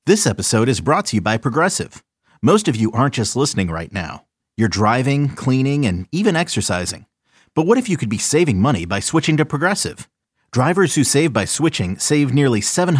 This episode is brought to you by Progressive. Most of you aren't just listening right now. You're driving, cleaning, and even exercising. But what if you could be saving money by switching to Progressive? Drivers who save by switching save nearly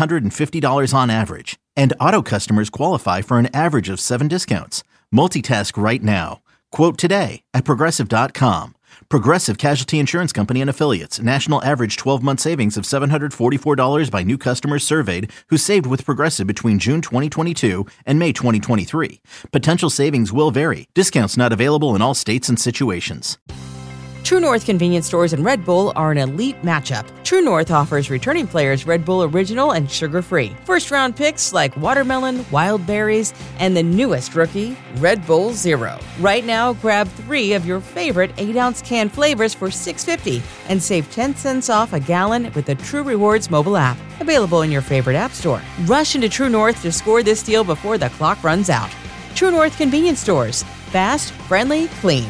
$750 on average. And auto customers qualify for an average of 7 discounts. Multitask right now. Quote today at Progressive.com. Progressive Casualty Insurance Company and Affiliates. National average 12-month savings of $744 by new customers surveyed who saved with Progressive between June 2022 and May 2023. Potential savings will vary. Discounts not available in all states and situations. True North convenience stores and Red Bull are an elite matchup. True North offers returning players Red Bull Original and sugar-free. First-round picks like watermelon, wild berries, and the newest rookie, Red Bull Zero. Right now, grab 3 of your favorite 8-ounce can flavors for $6.50 and save 10 cents off a gallon with the True Rewards mobile app. Available in your favorite app store. Rush into True North to score this deal before the clock runs out. True North convenience stores. Fast, friendly, clean.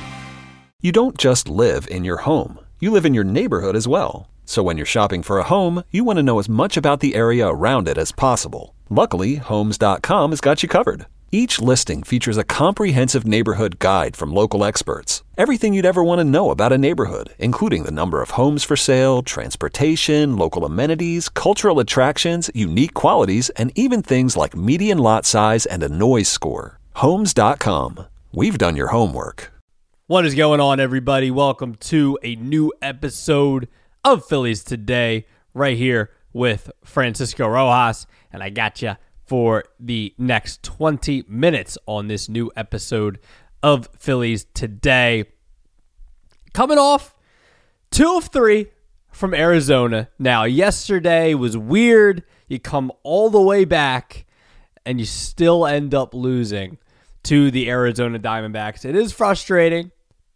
You don't just live in your home. You live in your neighborhood as well. So when you're shopping for a home, you want to know as much about the area around it as possible. Luckily, Homes.com has got you covered. Each listing features a comprehensive neighborhood guide from local experts. Everything you'd ever want to know about a neighborhood, including the number of homes for sale, transportation, local amenities, cultural attractions, unique qualities, and even things like median lot size and a noise score. Homes.com. We've done your homework. What is going on, everybody? Welcome to a new episode of Phillies Today, right here with Francisco Rojas, and I got you for the next 20 minutes on this new episode of Phillies Today. Coming off 2 of 3 from Arizona. Now, yesterday was weird. You come all the way back, and you still end up losing to the Arizona Diamondbacks. It is frustrating.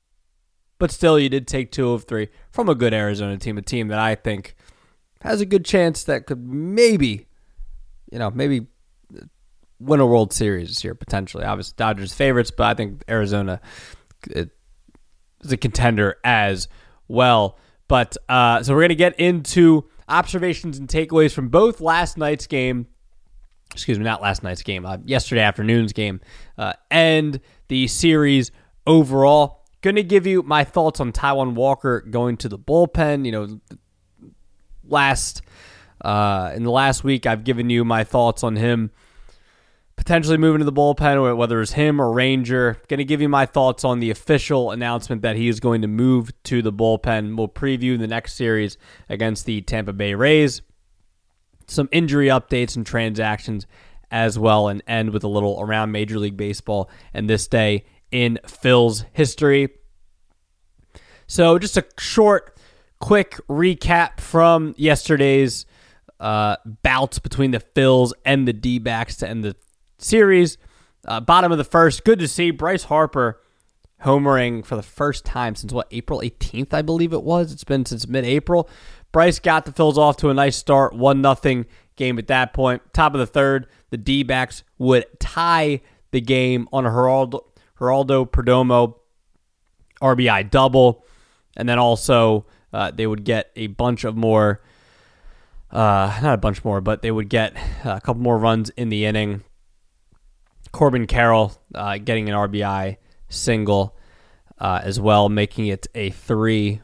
But still, you did take 2 of 3 from a good Arizona team, a team that I think has a good chance that could maybe win a World Series this year, potentially. Obviously, Dodgers favorites, but I think Arizona is a contender as well. But so we're going to get into observations and takeaways from both last night's game. Excuse me, not last night's game, yesterday afternoon's game, and the series overall. Going to give you my thoughts on Taijuan Walker going to the bullpen. You know, in the last week, I've given you my thoughts on him potentially moving to the bullpen, whether it's him or Ranger. Going to give you my thoughts on the official announcement that he is going to move to the bullpen. We'll preview the next series against the Tampa Bay Rays. Some injury updates and transactions as well, and end with a little around Major League Baseball and this day in Phil's history. So just a short, quick recap from yesterday's bout between the Phils and the D-backs to end the series. Bottom of the first, good to see Bryce Harper homering for the first time since, April 18th, I believe it was. It's been since mid-April. Bryce got the Phils off to a nice start, 1-0 game at that point. Top of the third, the D-backs would tie the game on a Geraldo Perdomo RBI double, and then also they would get a bunch of more, not a bunch more, but they would get a couple more runs in the inning. Corbin Carroll getting an RBI single as well, making it a he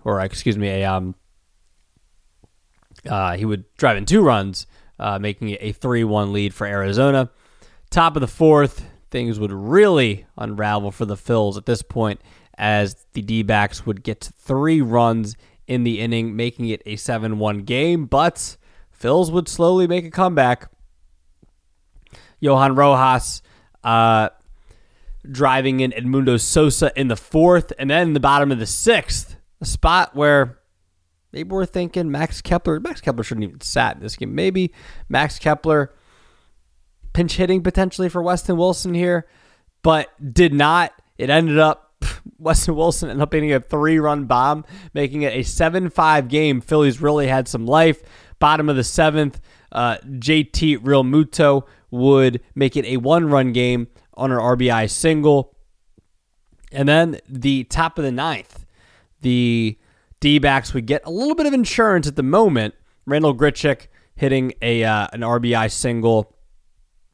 would drive in 2 runs, making it a 3-1 lead for Arizona. Top of the fourth, things would really unravel for the Phils at this point as the D-backs would get 3 runs in the inning, making it a 7-1 game, but Phils would slowly make a comeback. Johan Rojas driving in Edmundo Sosa in the 4th, and then in the bottom of the 6th, a spot where maybe we're thinking Max Kepler shouldn't even sat in this game. Maybe Max Kepler pinch hitting potentially for Weston Wilson here, but did not. It ended up, Weston Wilson ended up hitting a 3-run bomb, making it a 7-5 game. Phillies really had some life. Bottom of the 7th, JT Realmuto would make it a 1-run game on an RBI single. And then the top of the 9th, the D-backs would get a little bit of insurance at the moment. Randall Grichuk hitting an RBI single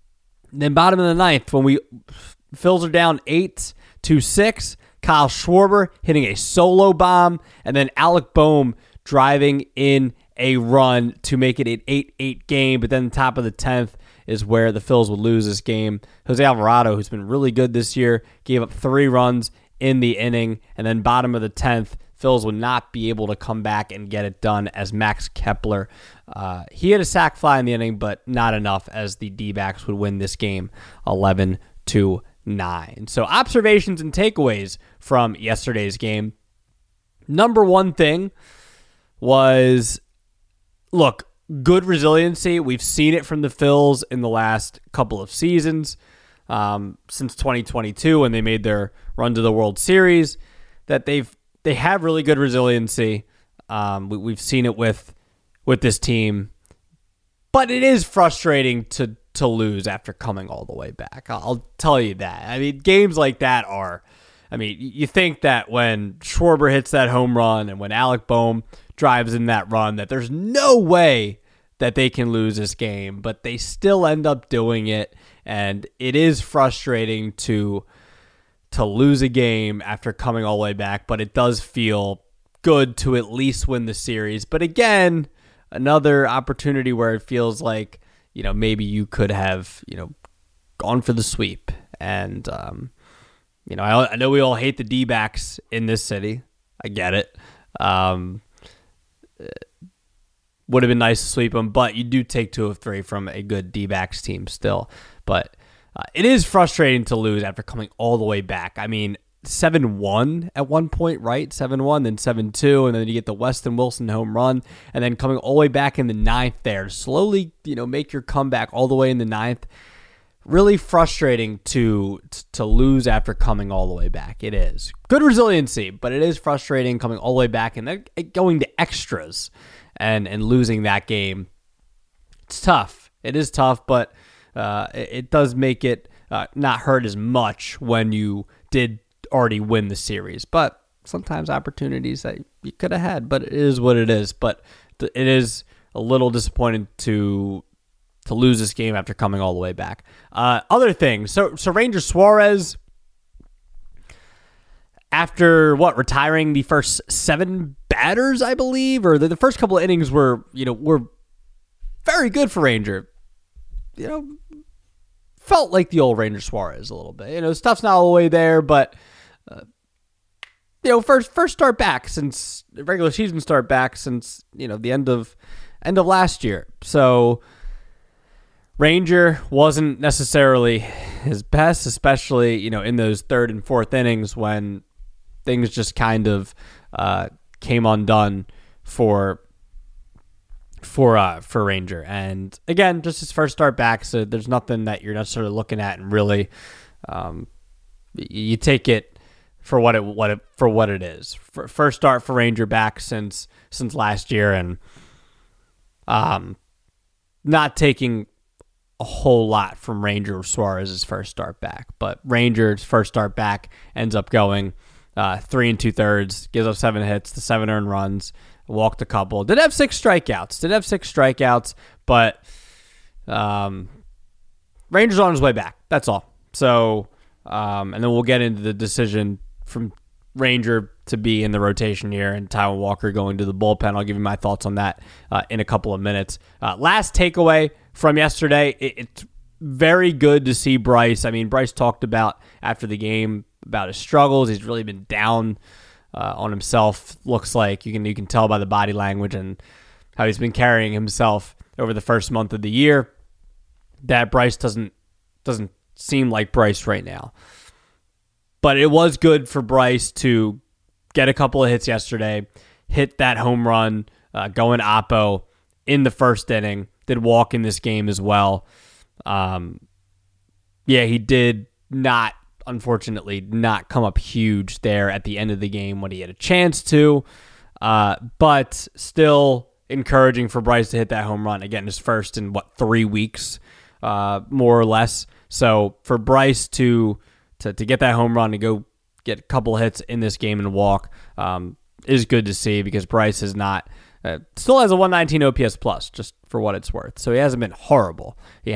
Then bottom of the ninth, when Phils are down 8-6, Kyle Schwarber hitting a solo bomb, and then Alec Boehm driving in a run to make it an 8-8 game. But then the top of the 10th is where the Phils would lose this game. Jose Alvarado, who's been really good this year, gave up 3 runs in the inning. And then bottom of the 10th, Phils would not be able to come back and get it done as Max Kepler. He had a sac fly in the inning, but not enough as the D-backs would win this game 11-9. So observations and takeaways from yesterday's game. Number one thing was, look, good resiliency. We've seen it from the Phils in the last couple of seasons, since 2022 when they made their run to the World Series, that they have really good resiliency. We've seen it with this team, but it is frustrating to lose after coming all the way back. I'll tell you that. I mean, games like that you think that when Schwarber hits that home run and when Alec Boehm drives in that run, that there's no way that they can lose this game, but they still end up doing it, and it is frustrating to lose a game after coming all the way back, but it does feel good to at least win the series. But again, another opportunity where it feels like, maybe you could have, gone for the sweep. And, I know we all hate the D-backs in this city. I get it. Would have been nice to sweep them, but you do take 2 of 3 from a good D-backs team still. But it is frustrating to lose after coming all the way back. I mean, 7-1 at one point, right? 7-1, then 7-2, and then you get the Weston Wilson home run, and then coming all the way back in the 9th there. Slowly, make your comeback all the way in the 9th. Really frustrating to lose after coming all the way back. It is. Good resiliency, but it is frustrating coming all the way back and then going to extras and losing that game. It's tough. It is tough, but it does make it not hurt as much when you did already win the series. But sometimes opportunities that you could have had, but it is what it is. But it is a little disappointing to lose this game after coming all the way back. Other things. So Ranger Suarez, after retiring the first 7 batters, I believe, or the first couple of innings were very good for Ranger. Felt like the old Ranger Suarez a little bit. Stuff's not all the way there, but first start back since the regular season start back since the end of last year. So Ranger wasn't necessarily his best, especially in those 3rd and 4th innings when things just kind of came undone for Ranger. And again, just his first start back, so there's nothing that you're necessarily looking at, and really you take it for what it is. First start for Ranger back since last year, and not taking a whole lot from Ranger Suarez's first start back, but Ranger's first start back ends up going 3 2/3, gives up 7 hits, the 7 earned runs, walked a couple. Did have 6 strikeouts, but Ranger's on his way back. That's all. So, and then we'll get into the decision from Ranger to be in the rotation here and Taijuan Walker going to the bullpen. I'll give you my thoughts on that in a couple of minutes. Last takeaway from yesterday, it's very good to see Bryce. I mean, Bryce talked about after the game about his struggles. He's really been down on himself. Looks like you can tell by the body language and how he's been carrying himself over the first month of the year that Bryce doesn't seem like Bryce right now. But it was good for Bryce to get a couple of hits yesterday, hit that home run, going oppo in the first inning, did walk in this game as well. He did not, unfortunately, not come up huge there at the end of the game when he had a chance to, but still encouraging for Bryce to hit that home run. Again, his first in, 3 weeks, more or less. So for Bryce to get that home run and go get a couple hits in this game and walk is good to see, because Bryce is not still has a 119 OPS plus, just for what it's worth. So he hasn't been horrible. He has been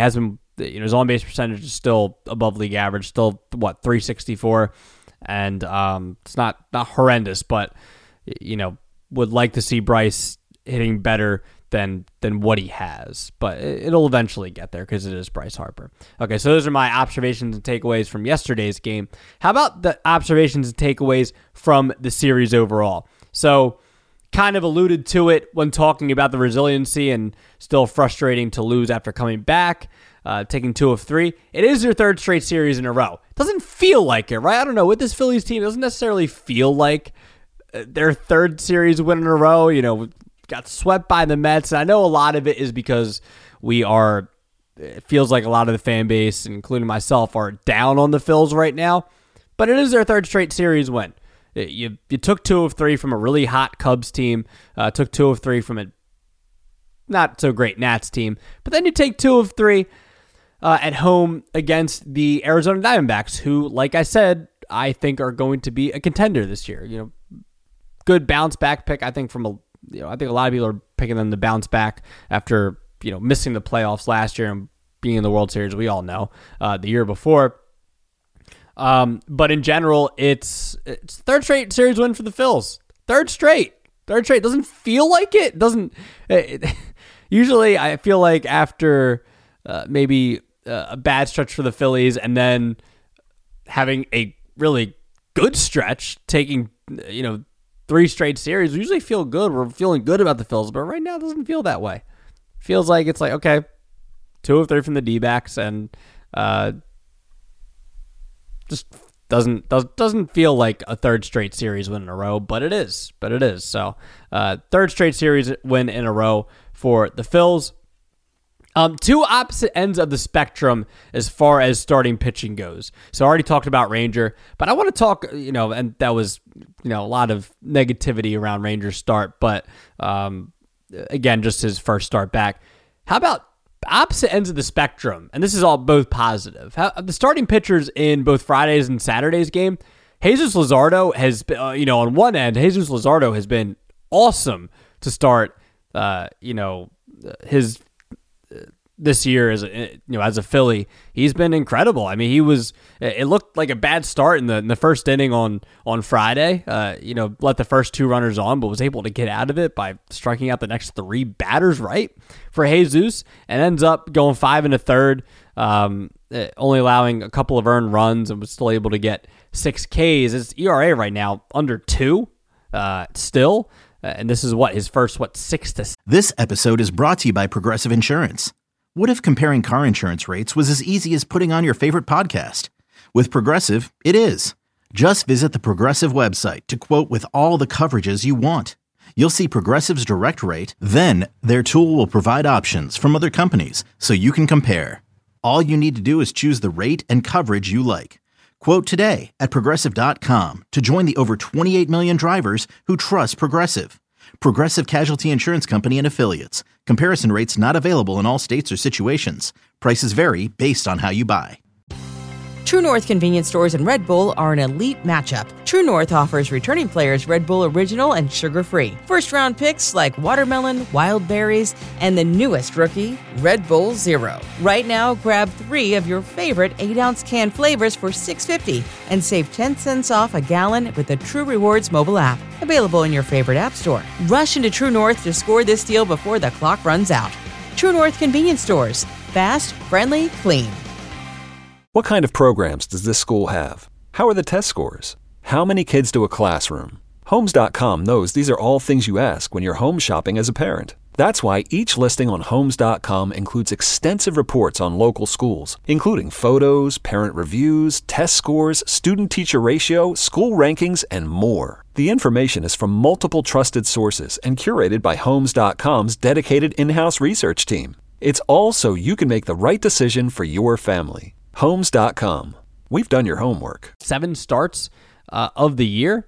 his on-base percentage is still above league average, still 364, and it's not horrendous, but would like to see Bryce hitting better than what he has, but it'll eventually get there because it is Bryce Harper. Okay, so those are my observations and takeaways from yesterday's game. How about the observations and takeaways from the series overall? So, kind of alluded to it when talking about the resiliency and still frustrating to lose after coming back, taking 2 of 3. It is your third straight series in a row. It doesn't feel like it, right? I don't know. With this Phillies team, it doesn't necessarily feel like their third series win in a row. Got swept by the Mets, and I know a lot of it is because it feels like a lot of the fan base, including myself, are down on the Phils right now, but it is their third straight series win. You took 2 of 3 from a really hot Cubs team, took 2 of 3 from a not so great Nats team, but then you take 2 of 3 at home against the Arizona Diamondbacks, who, like I said, I think are going to be a contender this year. Good bounce back pick, I think, I think a lot of people are picking them to bounce back after, missing the playoffs last year and being in the World Series, we all know, the year before. But in general, it's third straight series win for the Phils. Third straight. Doesn't feel like it. Usually I feel like after maybe a bad stretch for the Phillies and then having a really good stretch, taking, 3 straight series, we usually feel good. We're feeling good about the Phils, but right now it doesn't feel that way. Feels like it's like, okay, 2 of 3 from the D-backs, and just doesn't feel like a third straight series win in a row, but it is. So third straight series win in a row for the Phils. 2 opposite ends of the spectrum as far as starting pitching goes. So I already talked about Ranger, but I want to talk, and that was, a lot of negativity around Ranger's start, but again, just his first start back. How about opposite ends of the spectrum? And this is all both positive. The starting pitchers in both Friday's and Saturday's game, Jesus Luzardo has been, on one end, Jesus Luzardo has been awesome to start, his this year as a Philly. He's been incredible. I mean, it looked like a bad start in the first inning on Friday. Let the first 2 runners on, but was able to get out of it by striking out the next 3 batters right for Jesus, and ends up going 5 1/3, only allowing a couple of earned runs, and was still able to get 6 Ks. His ERA right now under 2 still, and this is his first 6 to. This episode is brought to you by Progressive Insurance. What if comparing car insurance rates was as easy as putting on your favorite podcast? With Progressive, it is. Just visit the Progressive website to quote with all the coverages you want. You'll see Progressive's direct rate, then their tool will provide options from other companies so you can compare. All you need to do is choose the rate and coverage you like. Quote today at Progressive.com to join the over 28 million drivers who trust Progressive. Progressive Casualty Insurance Company and Affiliates. Comparison rates not available in all states or situations. Prices vary based on how you buy. True North convenience stores and Red Bull are an elite matchup. True North offers returning players Red Bull Original and sugar-free. First-round picks like watermelon, wild berries, and the newest rookie, Red Bull Zero. Right now, grab 3 of your favorite 8-ounce can flavors for $6.50 and save 10 cents off a gallon with the True Rewards mobile app. Available in your favorite app store. Rush into True North to score this deal before the clock runs out. True North convenience stores. Fast, friendly, clean. What kind of programs does this school have? How are the test scores? How many kids do a classroom? Homes.com knows these are all things you ask when you're home shopping as a parent. That's why each listing on Homes.com includes extensive reports on local schools, including photos, parent reviews, test scores, student-teacher ratio, school rankings, and more. The information is from multiple trusted sources and curated by Homes.com's dedicated in-house research team. It's all so you can make the right decision for your family. Homes.com. We've done your homework. 7 starts of the year.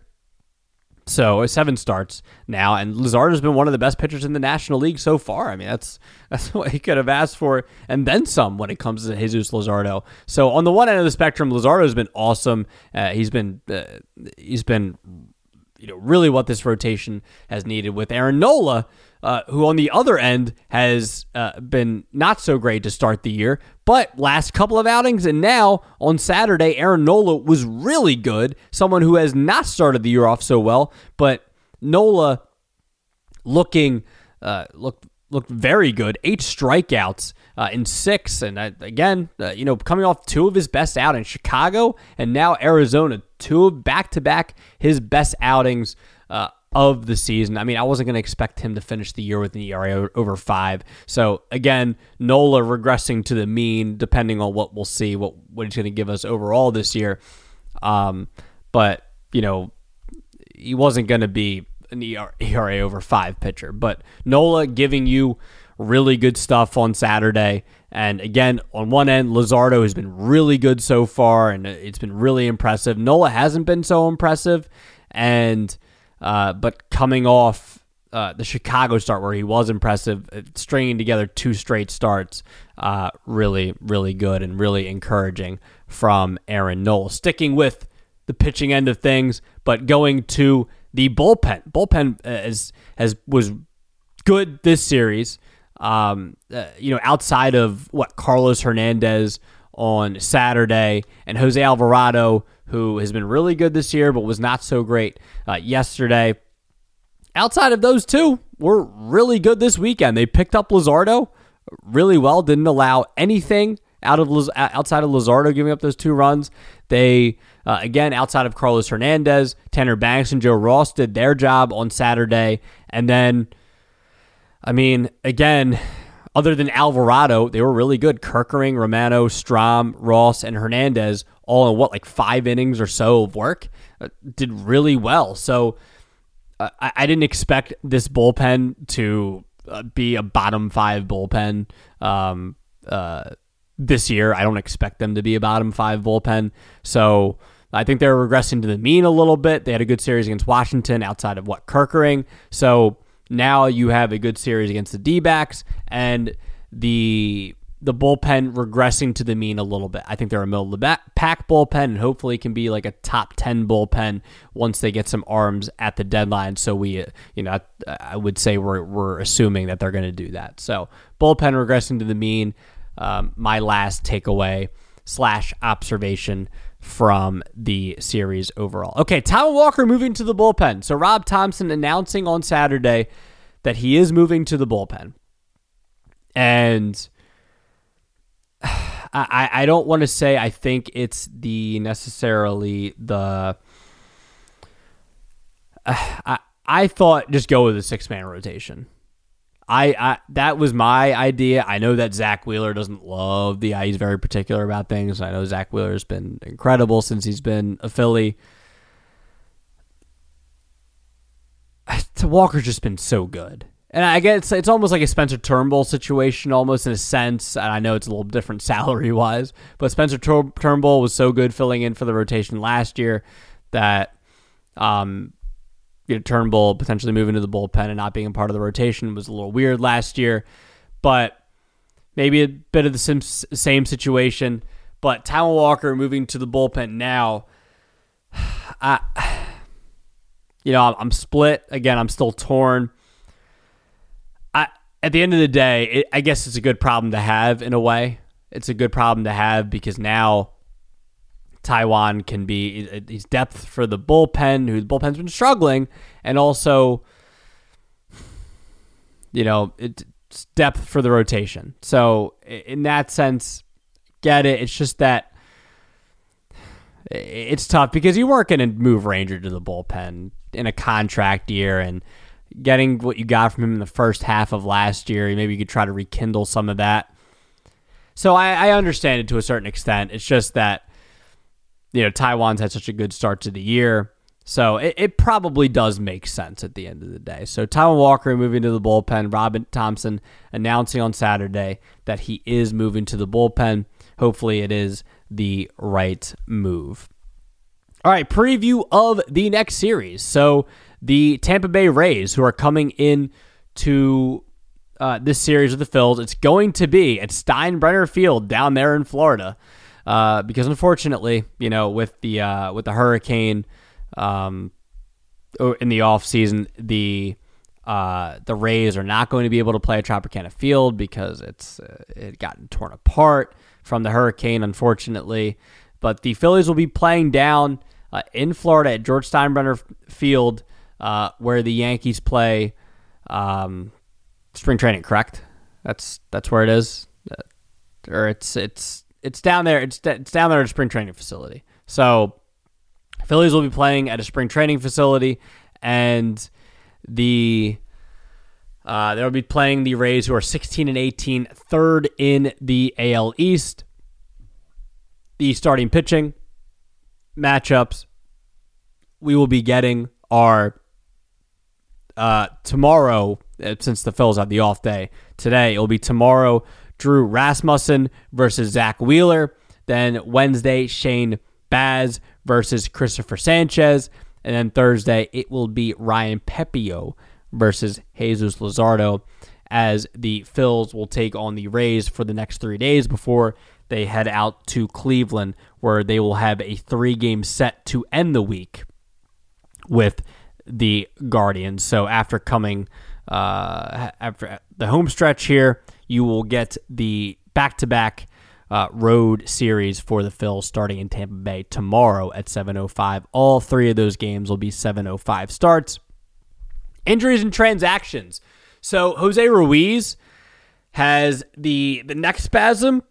So 7 starts now, and Luzardo's been one of the best pitchers in the National League so far. I mean, that's what he could have asked for, and then some when it comes to Jesus Luzardo. So on the one end of the spectrum, Luzardo's been awesome. He's been really what this rotation has needed with Aaron Nola, who on the other end has been not so great to start the year, but last couple of outings and now on Saturday, Aaron Nola was really good, someone who has not started the year off so well, but Nola looked very good. 8 strikeouts in 6, and again, coming off 2 of his best outings, Chicago and now Arizona, 2 of back-to-back his best outings of the season. I mean, I wasn't going to expect him to finish the year with an ERA over 5. So again, Nola regressing to the mean, depending on what we'll see, what he's going to give us overall this year. But he wasn't going to be an ERA over 5 pitcher. But Nola giving you really good stuff on Saturday. And again, on one end, Luzardo has been really good so far, and it's been really impressive. Nola hasn't been so impressive, and but coming off the Chicago start where he was impressive, stringing together 2 straight starts, really, really good and really encouraging from Aaron Nola. Sticking with the pitching end of things, but going to the bullpen. Bullpen was good this series. Outside of Carlos Hernandez on Saturday and Jose Alvarado, who has been really good this year but was not so great yesterday. Outside of those 2, were really good this weekend. They picked up Luzardo really well, didn't allow anything outside of Luzardo giving up those 2 runs. They, again, outside of Carlos Hernandez, Tanner Banks and Joe Ross did their job on Saturday. And then, again, other than Alvarado, they were really good. Kerkering, Romano, Strahm, Ross, and Hernandez all in 5 innings or so of work, did really well. So I didn't expect this bullpen to be a bottom 5 bullpen this year. I don't expect them to be a bottom 5 bullpen. So I think they're regressing to the mean a little bit. They had a good series against Washington outside of Kerkering. So now you have a good series against the D-backs, and the bullpen regressing to the mean a little bit. I think they're a middle-of-the-pack bullpen, and hopefully can be like a top 10 bullpen once they get some arms at the deadline. So I would say we're assuming that they're going to do that. So bullpen regressing to the mean. My last takeaway / observation from the series overall. Okay, Taijuan Walker moving to the bullpen. So Rob Thomson announcing on Saturday that he is moving to the bullpen. And I don't want to say I think it's necessarily the... I thought just go with a 6-man rotation. That was my idea. I know that Zach Wheeler doesn't love he's very particular about things. I know Zach Wheeler has been incredible since he's been a Philly. Walker's just been so good. And I guess it's almost like a Spencer Turnbull situation, almost in a sense. And I know it's a little different salary-wise, but Spencer Turnbull was so good filling in for the rotation last year that Turnbull potentially moving to the bullpen and not being a part of the rotation was a little weird last year. But maybe a bit of the same situation. But Taijuan Walker moving to the bullpen now, I'm split. Again, I'm still torn. At the end of the day, I guess it's a good problem to have in a way. It's a good problem to have because now Taijuan can be he's depth for the bullpen, who the bullpen's been struggling, and also, it's depth for the rotation. So in that sense, get it. It's just that it's tough because you weren't going to move Ranger to the bullpen in a contract year, and getting what you got from him in the first half of last year, maybe you could try to rekindle some of that. So I understand it to a certain extent. It's just that, Taijuan's had such a good start to the year. So it probably does make sense at the end of the day. So Taijuan Walker moving to the bullpen. Robin Thompson announcing on Saturday that he is moving to the bullpen. Hopefully it is the right move. All right, preview of the next series. So the Tampa Bay Rays, who are coming in to this series with the Phils, it's going to be at Steinbrenner Field down there in Florida, because unfortunately, with the hurricane in the offseason, the Rays are not going to be able to play at Tropicana Field because it gotten torn apart from the hurricane, unfortunately. But the Phillies will be playing down in Florida at George Steinbrenner Field, where the Yankees play spring training. Correct? That's where it is, or it's down there. It's down there at a spring training facility. So Phillies will be playing at a spring training facility, and they'll be playing the Rays, who are 16-18, third in the AL East. The starting pitching matchups we will be getting are tomorrow, since the Phils have the off day today. It will be tomorrow, Drew Rasmussen versus Zach Wheeler. Then Wednesday, Shane Baz versus Christopher Sanchez. And then Thursday, it will be Ryan Pepio versus Jesus Luzardo, as the Phils will take on the Rays for the next 3 days before they head out to Cleveland, where they will have a 3-game set to end the week with the Guardians. So after the home stretch here, you will get the back-to-back road series for the Phils starting in Tampa Bay tomorrow at 7:05. All 3 of those games will be 7:05 starts. Injuries and transactions. So Jose Ruiz has the neck spasm,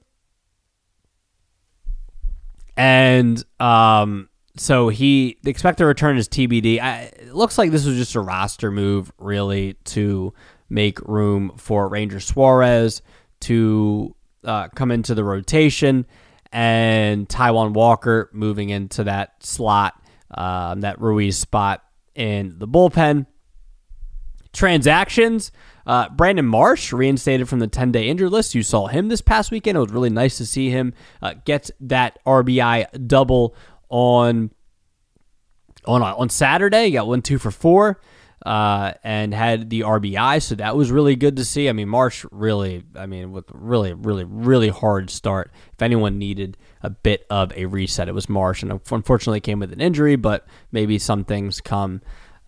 and so the expected return is TBD. It looks like this was just a roster move, really, to make room for Ranger Suarez to come into the rotation, and Taijuan Walker moving into that slot, that Ruiz spot in the bullpen. Transactions, Brandon Marsh reinstated from the 10-day injured list. You saw him this past weekend. It was really nice to see him get that RBI double on Saturday. He got 1-2 for 4 and had the RBI, so that was really good to see. I mean, Marsh with really hard start. If anyone needed a bit of a reset, it was Marsh, and unfortunately came with an injury, but maybe some things come,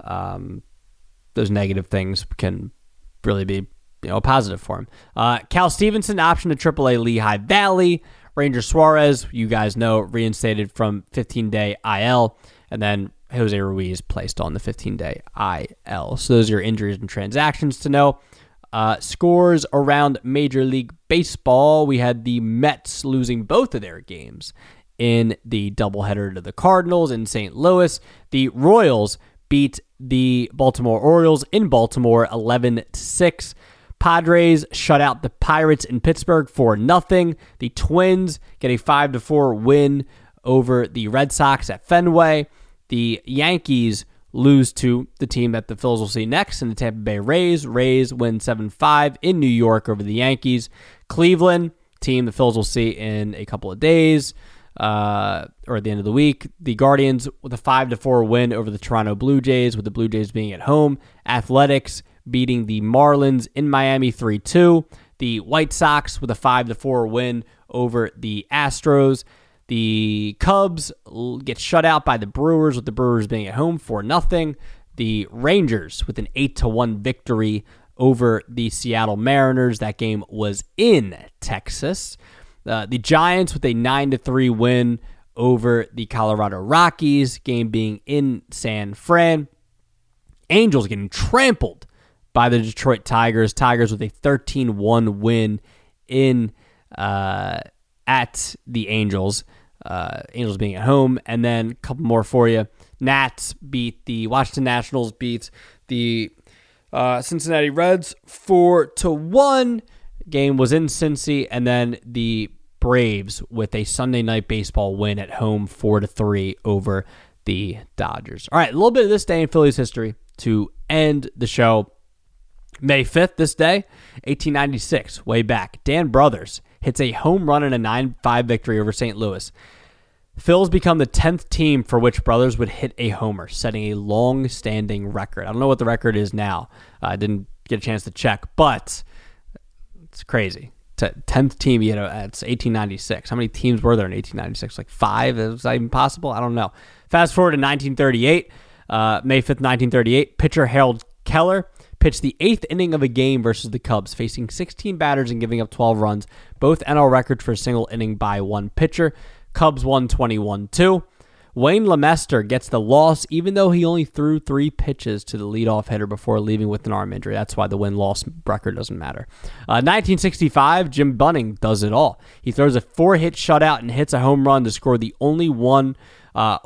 those negative things can really be a positive for him. Cal Stevenson, option to AAA Lehigh Valley. Ranger Suarez, you guys know, reinstated from 15-day IL, and then Jose Ruiz placed on the 15-day IL. So those are your injuries and transactions to know. Scores around Major League Baseball. We had the Mets losing both of their games in the doubleheader to the Cardinals in St. Louis. The Royals beat the Baltimore Orioles in Baltimore 11-6. Padres shut out the Pirates in Pittsburgh 4-0. The Twins get a 5-4 win over the Red Sox at Fenway. The Yankees lose to the team that the Phils will see next in the Tampa Bay Rays. Rays win 7-5 in New York over the Yankees. Cleveland, team the Phils will see in a couple of days, or at the end of the week. The Guardians with a 5-4 win over the Toronto Blue Jays, with the Blue Jays being at home. Athletics beating the Marlins in Miami 3-2. The White Sox with a 5-4 win over the Astros. The Cubs get shut out by the Brewers, with the Brewers being at home 4-0. The Rangers with an 8-1 victory over the Seattle Mariners. That game was in Texas. The Giants with a 9-3 win over the Colorado Rockies, game being in San Fran. Angels getting trampled by the Detroit Tigers. Tigers with a 13-1 win in at the Angels. Angels being at home. And then a couple more for you. Washington Nationals beat the Cincinnati Reds 4-1. Game was in Cincy. And then the Braves with a Sunday Night Baseball win at home 4-3 over the Dodgers. All right, a little bit of this day in Phillies history to end the show. May 5th, this day, 1896, way back. Dan Brothers hits a home run in a 9-5 victory over St. Louis. Phils become the 10th team for which Brothers would hit a homer, setting a long-standing record. I don't know what the record is now. I didn't get a chance to check, but it's crazy. 10th team, it's 1896. How many teams were there in 1896? Like 5? Is that even possible? I don't know. Fast forward to 1938. May 5th, 1938, pitcher Harold Keller pitched the 8th inning of a game versus the Cubs, facing 16 batters and giving up 12 runs, both NL records for a single inning by one pitcher. Cubs won 21-2. Wayne LeMaster gets the loss, even though he only threw 3 pitches to the leadoff hitter before leaving with an arm injury. That's why the win-loss record doesn't matter. 1965, Jim Bunning does it all. He throws a 4-hit shutout and hits a home run to score the only run, a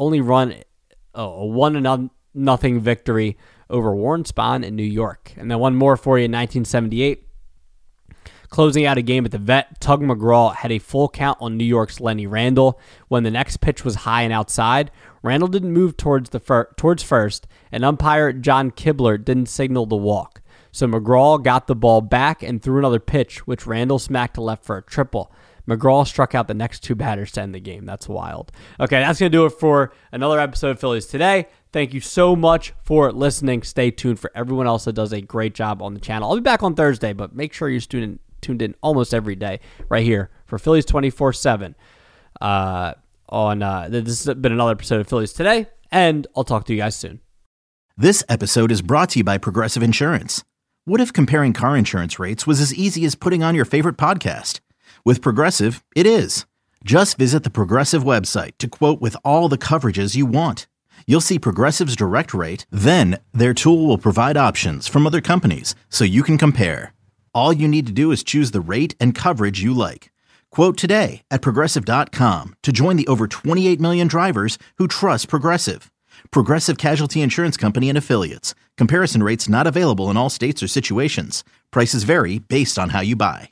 1-0 victory over Warren Spahn in New York. And then one more for you in 1978. Closing out a game at the Vet, Tug McGraw had a full count on New York's Lenny Randle. When the next pitch was high and outside, Randle didn't move towards first, and umpire John Kibler didn't signal the walk. So McGraw got the ball back and threw another pitch, which Randle smacked to left for a triple. McGraw struck out the next 2 batters to end the game. That's wild. Okay, that's going to do it for another episode of Phillies Today. Thank you so much for listening. Stay tuned for everyone else that does a great job on the channel. I'll be back on Thursday, but make sure you're tuned in almost every day right here for Phillies 24/7. This has been another episode of Phillies Today, and I'll talk to you guys soon. This episode is brought to you by Progressive Insurance. What if comparing car insurance rates was as easy as putting on your favorite podcast? With Progressive, it is. Just visit the Progressive website to quote with all the coverages you want. You'll see Progressive's direct rate, then their tool will provide options from other companies so you can compare. All you need to do is choose the rate and coverage you like. Quote today at Progressive.com to join the over 28 million drivers who trust Progressive. Progressive Casualty Insurance Company and Affiliates. Comparison rates not available in all states or situations. Prices vary based on how you buy.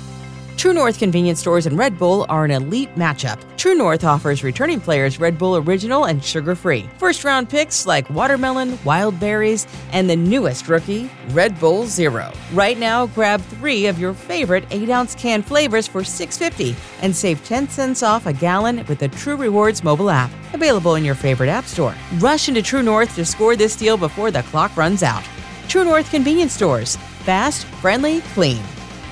True North convenience stores and Red Bull are an elite matchup. True North offers returning players Red Bull Original and sugar-free. First-round picks like watermelon, wild berries, and the newest rookie, Red Bull Zero. Right now, grab 3 of your favorite 8-ounce can flavors for $6.50 and save 10 cents off a gallon with the True Rewards mobile app. Available in your favorite app store. Rush into True North to score this deal before the clock runs out. True North convenience stores. Fast, friendly, clean.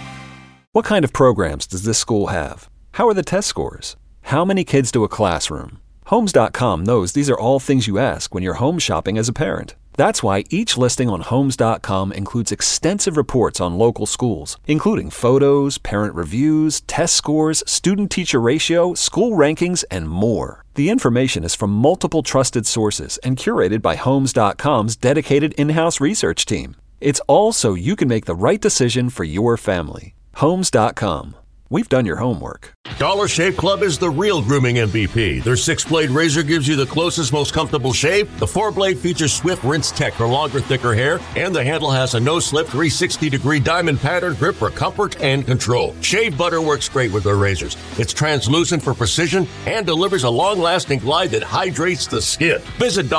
What kind of programs does this school have? How are the test scores? How many kids do a classroom? Homes.com knows these are all things you ask when you're home shopping as a parent. That's why each listing on Homes.com includes extensive reports on local schools, including photos, parent reviews, test scores, student-teacher ratio, school rankings, and more. The information is from multiple trusted sources and curated by Homes.com's dedicated in-house research team. It's all so you can make the right decision for your family. Homes.com. We've done your homework. Dollar Shave Club is the real grooming MVP. Their 6-blade razor gives you the closest, most comfortable shave. The 4-blade features swift rinse tech for longer, thicker hair. And the handle has a no-slip 360-degree diamond pattern grip for comfort and control. Shave butter works great with their razors. It's translucent for precision and delivers a long-lasting glide that hydrates the skin. Visit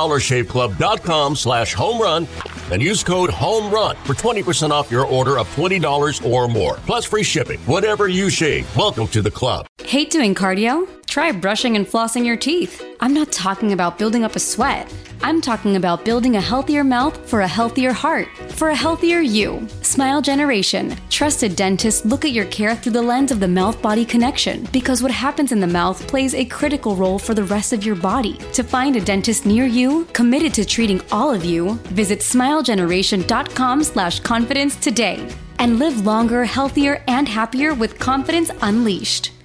DollarShaveClub.com/homerun and use code HOMERUN for 20% off your order of $20 or more. Plus free shipping. Whatever you shave, welcome to the club. Hate doing cardio? Try brushing and flossing your teeth. I'm not talking about building up a sweat. I'm talking about building a healthier mouth for a healthier heart, for a healthier you. Smile Generation. Trusted dentists look at your care through the lens of the mouth-body connection, because what happens in the mouth plays a critical role for the rest of your body. To find a dentist near you, committed to treating all of you, visit smilegeneration.com/confidence today. And live longer, healthier, and happier with confidence unleashed.